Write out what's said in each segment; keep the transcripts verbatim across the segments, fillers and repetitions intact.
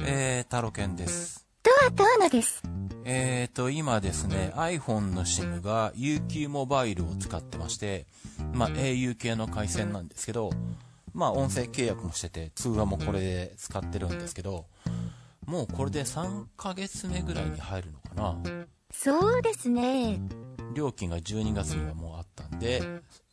えー、タロケンです。 ドアとアナです。 えーと、今ですね、iPhone の SIM が ユーキュー モバイルを使ってまして、まあ、エーユー 系の回線なんですけど、まあ、音声契約もしてて、通話もこれで使ってるんですけど、もうこれでさんかげつめぐらいに入るのかな。 そうですね。 料金がじゅうにがつにはもうあったんで、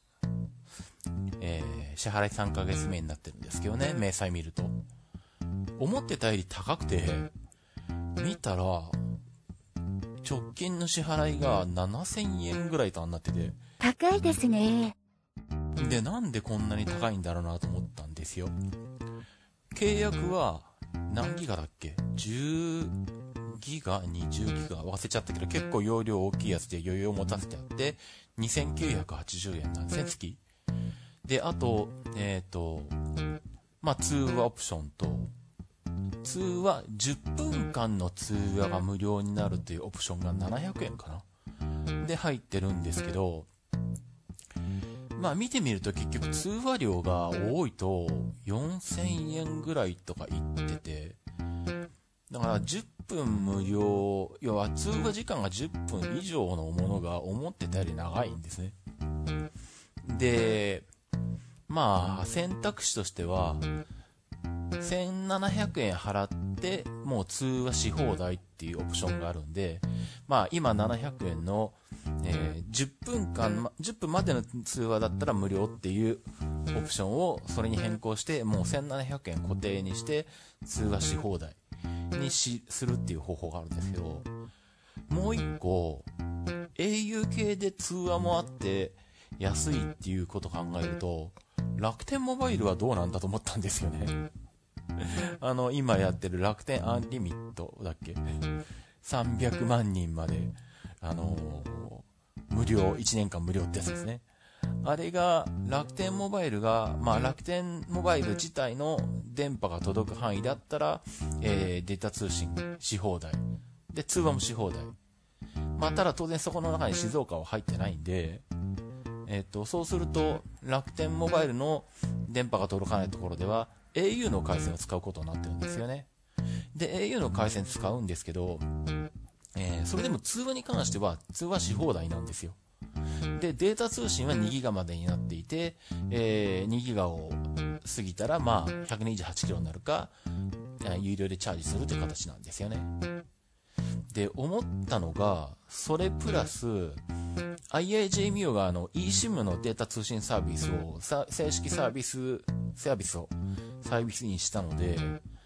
えー、支払いさんかげつめになってるんですけどね、明細見ると。思ってたより高くて、見たら、直近の支払いがななせんえんぐらいとなってて。 高いですね。 で、なんでこんなに高いんだろうなと思ったんですよ。契約は何ギガだっけ ?じゅう ギガ にじゅう ギガ忘れちゃったけど、結構容量大きいやつで余裕を持たせてあって、にせんきゅうひゃくはちじゅうえんなんですね、月。で、あと、えっと、まあ、通話オプションと、通話じゅっぷんかんの通話が無料になるというオプションがななひゃくえんかなで入ってるんですけど、まあ見てみると結局通話料が多いとよんせんえんぐらいとか言ってて、だからじゅっぷん無料、要は通話時間がじゅっぷん以上のものが思ってたより長いんですね。で、まあ選択肢としてはせんななひゃくえん払ってもう通話し放題っていうオプションがあるんで、まあ今ななひゃくえんの、えー、じゅっぷんかん、じゅっぷんまでの通話だったら無料っていうオプションをそれに変更して、もうせんななひゃくえん固定にして通話し放題にしするっていう方法があるんですけど、もう一個 エーユー 系で通話もあって安いっていうことを考えると、楽天モバイルはどうなんだと思ったんですよね。あの今やってる楽天アンリミットだっけ、さんびゃくまんにんまであのー、無料いちねんかん無料ってやつですね。あれが楽天モバイルが、まあ、楽天モバイル自体の電波が届く範囲だったら、えー、データ通信し放題で通話もし放題。まあ、ただ当然そこの中に静岡は入ってないんで、えー、とそうすると楽天モバイルの電波が届かないところでは エーユー の回線を使うことになってるんですよね。で エーユー の回線使うんですけど、えー、それでも通話に関しては通話し放題なんですよ。でデータ通信はにギガまでになっていて、えー、にギガを過ぎたらまあひゃくにじゅうはちキロになるか、有料でチャージするという形なんですよね。で思ったのが、それプラス アイアイジェー ミオがあの eSIM のデータ通信サービスを正式サービスサービスをサービスにしたので、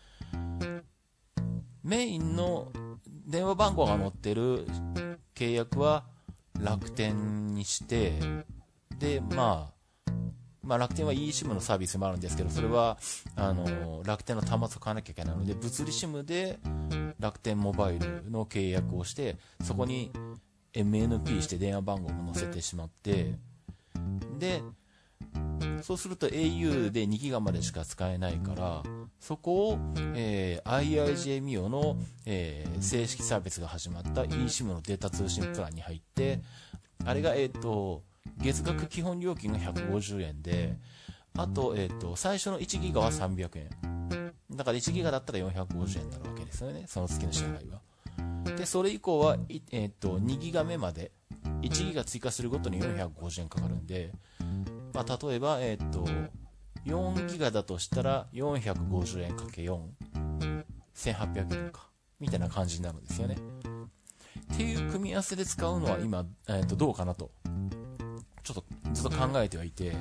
メインの電話番号が載ってる契約は楽天にして、でまあまあ楽天は eSIM のサービスもあるんですけど、それはあの楽天の端末を買わなきゃいけないので、物理 SIM で楽天モバイルの契約をして、そこに エムエヌピー して電話番号も載せてしまって、でそうすると エーユー でにギガまでしか使えないから、そこを、えー、アイアイジェー ミオの、えー、正式サービスが始まった eSIM のデータ通信プランに入って、あれがえっと月額基本料金がひゃくごじゅうえんで、あと、えっと最初のいちギガはさんびゃくえんだから、いちギガだったらよんひゃくごじゅうえんになるわけですよね、その月の支払いは。でそれ以降は、えっとにギガ目までいちギガ追加するごとによんひゃくごじゅうえんかかるんで、まあ、例えば、えっとよんギガだとしたらよんひゃくごじゅうえんかけよん、せんはっぴゃくえんかみたいな感じになるんですよね。っていう組み合わせで使うのは今、えー、とどうかなとちょっとずっと考えてはいて、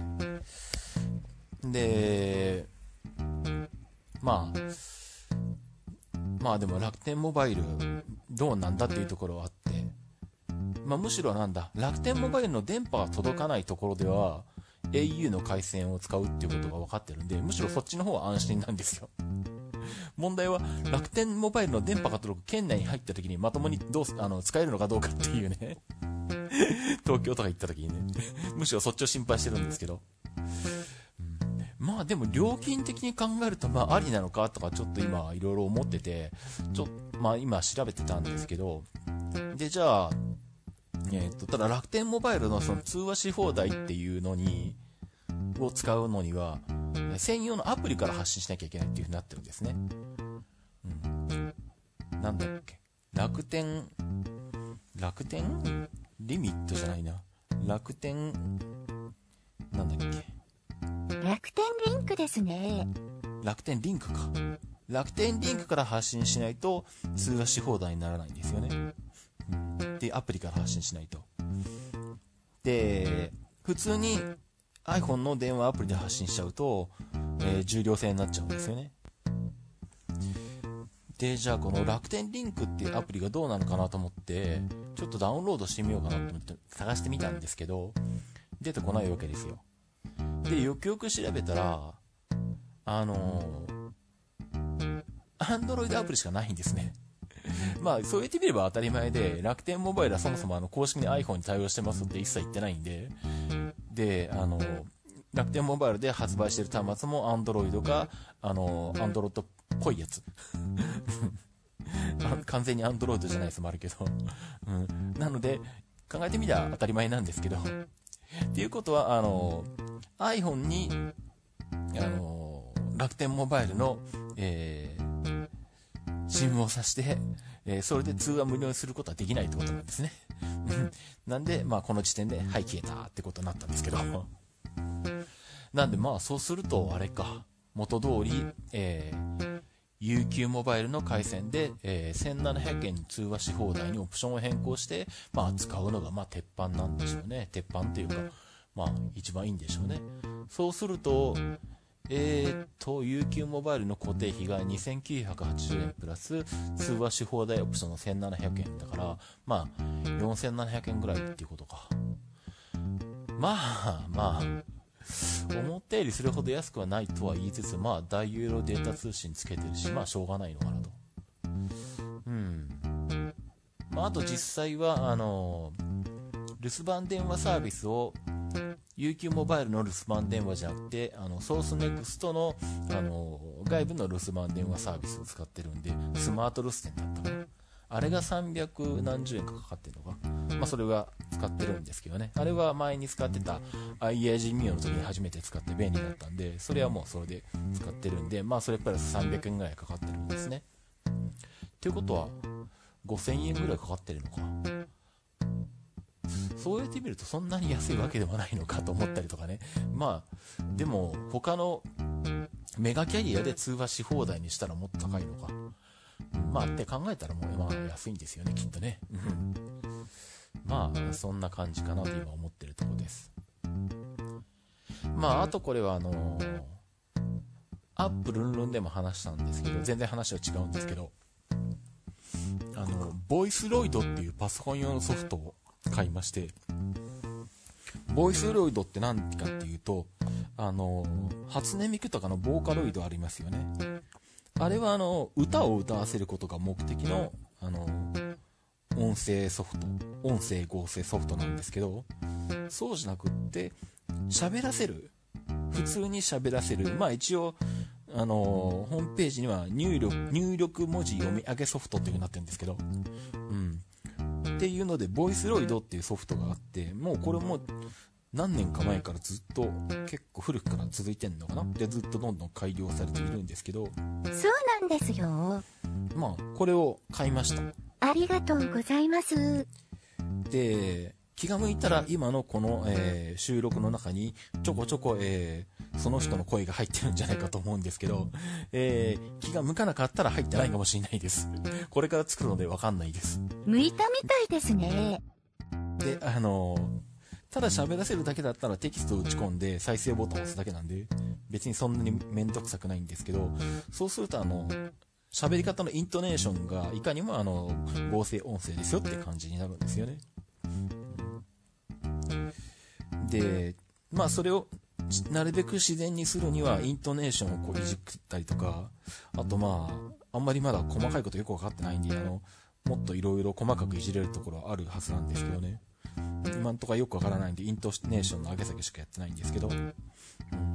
でまあまあでも楽天モバイルどうなんだっていうところはあって、まあ、むしろなんだ楽天モバイルの電波が届かないところでは エーユー の回線を使うっていうことが分かってるんで、むしろそっちの方は安心なんですよ。問題は楽天モバイルの電波が届く県内に入った時にまともにどうあの使えるのかどうかっていうね東京とか行った時にねむしろそっちを心配してるんですけど、うん、まあでも料金的に考えるとまあありなのかとかちょっと今いろいろ思ってて、ちょまあ今調べてたんですけど、でじゃあえー、とただ楽天モバイルのその通話し放題っていうのにを使うのには専用のアプリから発信しなきゃいけないっていう風になってるんですね。うん、 なんだっけ、楽天、楽天リミットじゃないな。楽天、なんだっけ。 楽天リンクですね。 楽天リンクか。楽天リンクから発信しないと通話し放題にならないんですよね。うん、で、アプリから発信しないと。で、普通に iPhone の電話アプリで発信しちゃうと、えー、重量制になっちゃうんですよね。で、じゃあこの楽天リンクっていうアプリがどうなのかなと思って、ちょっとダウンロードしてみようかなと思って探してみたんですけど、出てこないわけですよ。で、よくよく調べたら、あのー、Android アプリしかないんですね。まあ、そう言ってみれば当たり前で、楽天モバイルはそもそもあの公式に iPhone に対応してますって一切言ってないんで、で、あのー、楽天モバイルで発売してる端末も Android か、あのー、Android っぽいやつ。完全に Android じゃないやつもあるけど、うん、なので、考えてみりゃ当たり前なんですけど、っていうことは、あのー、iPhone に、あのー、楽天モバイルの、えー、SIM を挿して、えー、それで通話無料にすることはできないってことなんですね。なんで、まあ、この時点で、はい、消えたってことになったんですけど。なんで、まあ、そうすると、あれか、元通り、えー、ユーキュー モバイルの回線で、えー、せんななひゃくえんに通話し放題にオプションを変更して、まあ、使うのが、まあ、鉄板なんでしょうね。鉄板っていうか、まあ、一番いいんでしょうね。そうすると、えーっと、ユーキュー モバイルの固定費がにせんきゅうひゃくはちじゅうえんプラス、通話し放題オプションのせんななひゃくえんだから、まあ、よんせんななひゃくえんぐらいっていうことか。まあ、まあ、思ったよりそれほど安くはないとは言いつつ、まあ、大容量データ通信つけてるし、まあ、しょうがないのかなと。うん。まあ、あと実際は、あの、留守番電話サービスを、ユーキュー モバイルの留守番電話じゃなくて、あの、ソースネクストの、あの、外部の留守番電話サービスを使ってるんで、スマート留守電だったかな。あれがさんびゃくなんじゅうえんかかかってるのか。まあ、それは使ってるんですけどね。あれは前に使ってた アイエージー ミオの時に初めて使って便利だったんで、それはもうそれで使ってるんで、まあ、それプラスさんびゃくえんぐらいかかってるんですね。ということは、ごせんえんぐらいかかってるのか。そうやってみるとそんなに安いわけではないのかと思ったりとかね。まあ、でも他のメガキャリアで通話し放題にしたらもっと高いのか。まあって考えたらもうまあ安いんですよね、きっとね。まあそんな感じかなと今思ってるとこです。まああとこれはあのー、アップルンルンでも話したんですけど、全然話は違うんですけど、あのボイスロイドっていうパソコン用のソフトを買いまして、ボイスロイドって何かっていうと、あの初音ミクとかのボーカロイドありますよね。あれはあの歌を歌わせることが目的のあの音声ソフト、音声合成ソフトなんですけど、そうじゃなくって喋らせる、普通に喋らせる、まあ一応あのホームページには入力入力文字読み上げソフトっていう風になってるんですけど、うんっていうのでボイスロイドっていうソフトがあって、もうこれも何年か前からずっと結構古くから続いてんのかな。でずっとどんどん改良されているんですけど、 そうなんですよ。 まあこれを買いました。 ありがとうございます。 で気が向いたら今のこの、えー、収録の中にちょこちょこ、えー、その人の声が入ってるんじゃないかと思うんですけど、えー、気が向かなかったら入ってないかもしれないです。これから作るので分かんないです。 向いたみたいですね。 で、あのー、ただ喋らせるだけだったらテキストを打ち込んで再生ボタンを押すだけなんで、別にそんなにめんどくさくないんですけど、そうするとあの、喋り方のイントネーションがいかにもあの、合成音声ですよって感じになるんですよね。で、まあそれをなるべく自然にするにはイントネーションをこういじったりとか、あとまあ、あんまりまだ細かいことよく分かってないんで、あの、もっといろいろ細かくいじれるところはあるはずなんですけどね。今んとこはよくわからないんでイントネーションの上げ下げしかやってないんですけど、うん、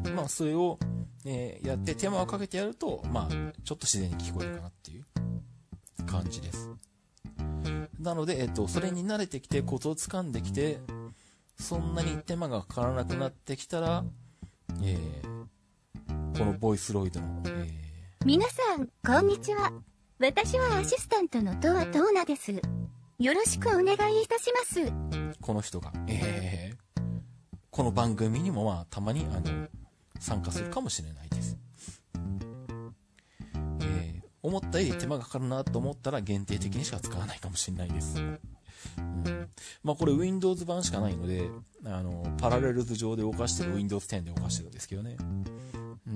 まあそれを、えー、やって手間をかけてやると、まあちょっと自然に聞こえるかなっていう感じです。なので、えっと、それに慣れてきてコツをつかんできて、そんなに手間がかからなくなってきたら、えー、このボイスロイドの、えー、皆さんこんにちは。 私はアシスタントのトアトーナです。よろしくお願いいたします。 この人が、えー、この番組にもまあたまにあの参加するかもしれないです。えー、思ったより手間がかかるなと思ったら限定的にしか使わないかもしれないです。うん、まあこれ Windows 版しかないので、あのパラレルズ上で動かしてる Windows テンで動かしてるんですけどね。うん。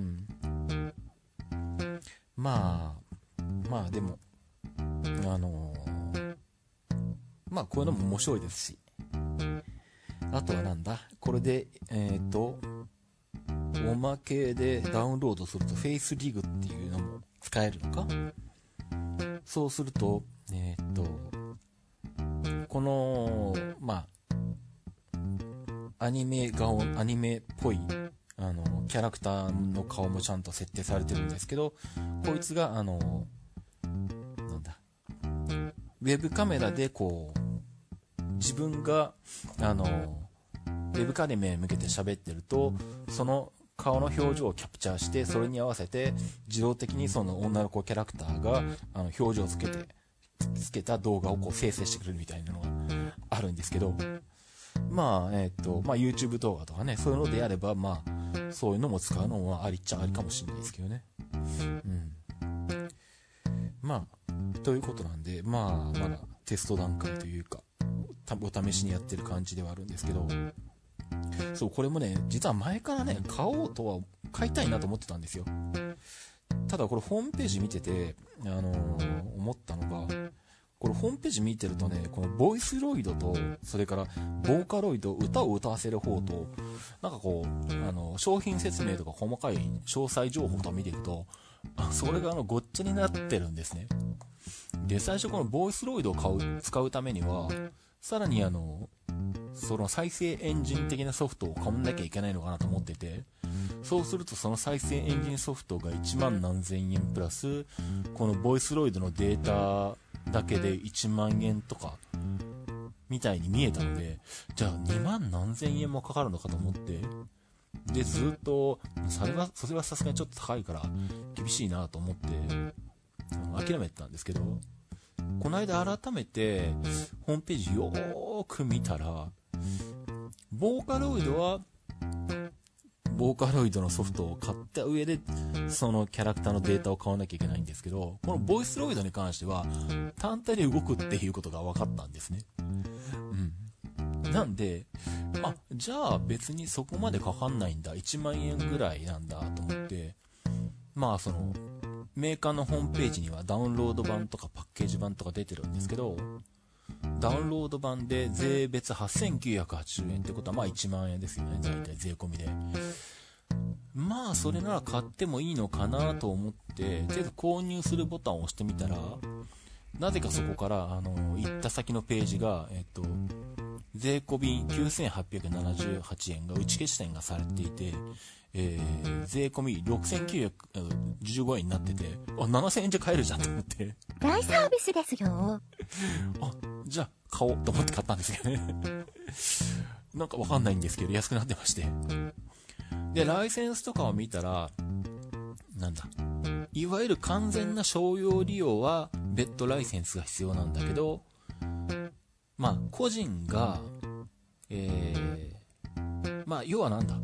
まあまあでもあのー、まあこういうのも面白いですし、あとはなんだこれでえっとおまけでダウンロードすると FaceRig っていうのも使えるのか。そうするとえっとこのまあアニメ顔アニメっぽいあのキャラクターの顔もちゃんと設定されてるんですけど、こいつがあのなんだウェブカメラでこう自分があのウェブカメラに向けて喋ってると、その顔の表情をキャプチャーして、それに合わせて自動的にその女の子キャラクターがあの表情をつけてつけた動画をこう生成してくれるみたいなのがあるんですけど、まあえっとまあ YouTube 動画とかね、そういうのであればまあそういうのも使うのはありっちゃありかもしれないですけどね。うん。まあということなんで、まあまだテスト段階というかお試しにやってる感じではあるんですけど、そうこれもね実は前からね買おうとは買いたいなと思ってたんですよ。ただこれホームページ見ててあのー、思ったのが、これホームページ見てるとね、このボイスロイドとそれからボーカロイド、歌を歌わせる方となんかこうあの商品説明とか細かい詳細情報とか見ていくと、あそれがあのごっちゃになってるんですね。で最初このボイスロイドを買う使うためにはさらにあのその再生エンジン的なソフトを買わなきゃいけないのかなと思ってて、そうするとその再生エンジンソフトがいちまん何千円プラスこのボイスロイドのデータだけでいちまんえんとかみたいに見えたので、じゃあにまん何千円もかかるのかと思って、でずっとそれはそれはさすがにちょっと高いから厳しいなと思って諦めてたんですけど、この間改めてホームページよーく見たら、ボーカロイドはボーカロイドのソフトを買った上でそのキャラクターのデータを買わなきゃいけないんですけど、このボイスロイドに関しては単体で動くっていうことが分かったんですね。うん。なんで、あ、じゃあ別にそこまでかかんないんだ、いちまんえんぐらいなんだと思って、まあそのメーカーのホームページにはダウンロード版とかパッケージ版とか出てるんですけど、ダウンロード版で税別はっせんきゅうひゃくはちじゅうえんってことはまあいちまんえんですよね、大体税込みで。まあそれなら買ってもいいのかなと思ってとりあえず購入するボタンを押してみたら、なぜかそこからあの行った先のページがえっと税込みきゅうせんはっぴゃくななじゅうはちえんが打ち消し点がされていて、えー、税込みろくせんきゅうひゃくじゅうごえんになってて、あ、ななせんえんじゃ買えるじゃんと思って大サービスですよ。 あ、じゃあ買おうと思って買ったんですけどねなんかわかんないんですけど安くなってまして、でライセンスとかを見たらなんだいわゆる完全な商用利用は別途ライセンスが必要なんだけど、まあ個人がえー、まあ要はなんだ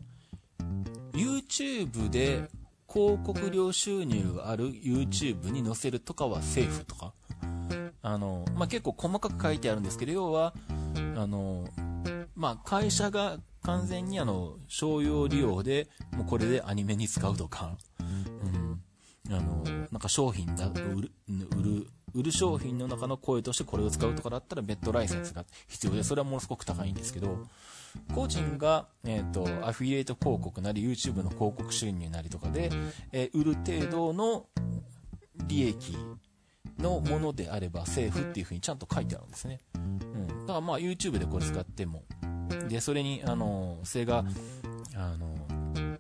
YouTube で広告料収入がある YouTube に載せるとかはセーフとか、あの、まあ、結構細かく書いてあるんですけど、要はあの、まあ、会社が完全にあの商用利用でもうこれでアニメに使うとか、うん、あのなんか商品だ売る売る売る商品の中の声としてこれを使うとかだったら別途ライセンスが必要で、それはものすごく高いんですけど、個人が、えーと、アフィリエイト広告なり YouTube の広告収入なりとかで、えー、売る程度の利益のものであればセーフっていう風にちゃんと書いてあるんですね。うん、だからまあ YouTube でこれ使ってもで、それにあのそれがあの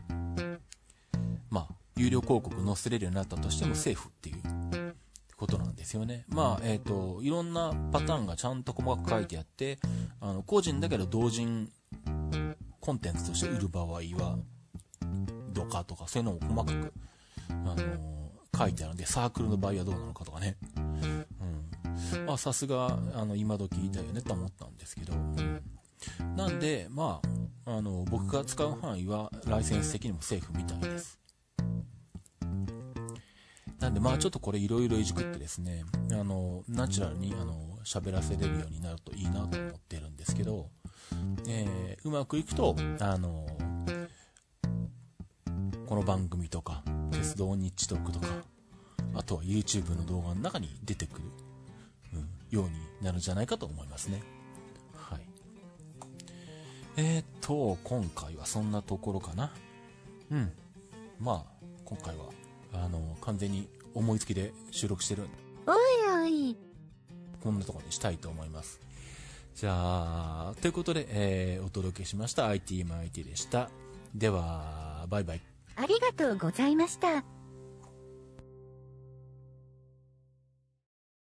まあ有料広告載せれるようになったとしてもセーフっていうことなんですよね。まあえっといろんなパターンがちゃんと細かく書いてあって、あの個人だけど同人コンテンツとして売る場合はどうかとかそういうのを細かくあの書いてあるんで、サークルの場合はどうなのかとかね。うん。まあ、さすが、あの、今時だよねと思ったんですけど、うん、なんで、まあ、あの、僕が使う範囲は、ライセンス的にもセーフみたいです。なんで、まあ、ちょっとこれいろいろいじくってですね、あの、ナチュラルに、あの、喋らせれるようになるといいなと思ってるんですけど、えー、うまくいくと、あの、この番組とか、鉄道日トークとか、あとは YouTube の動画の中に出てくる、うん、ようになるんじゃないかと思いますね。はい。えーっと、今回はそんなところかな。うん。まあ、今回は、あの、完全に思いつきで収録してるんで。 おいおい。 こんなところにしたいと思います。じゃあ、ということで、えー、お届けしました アイティー マイティー でした。では、バイバイ。 ありがとうございました。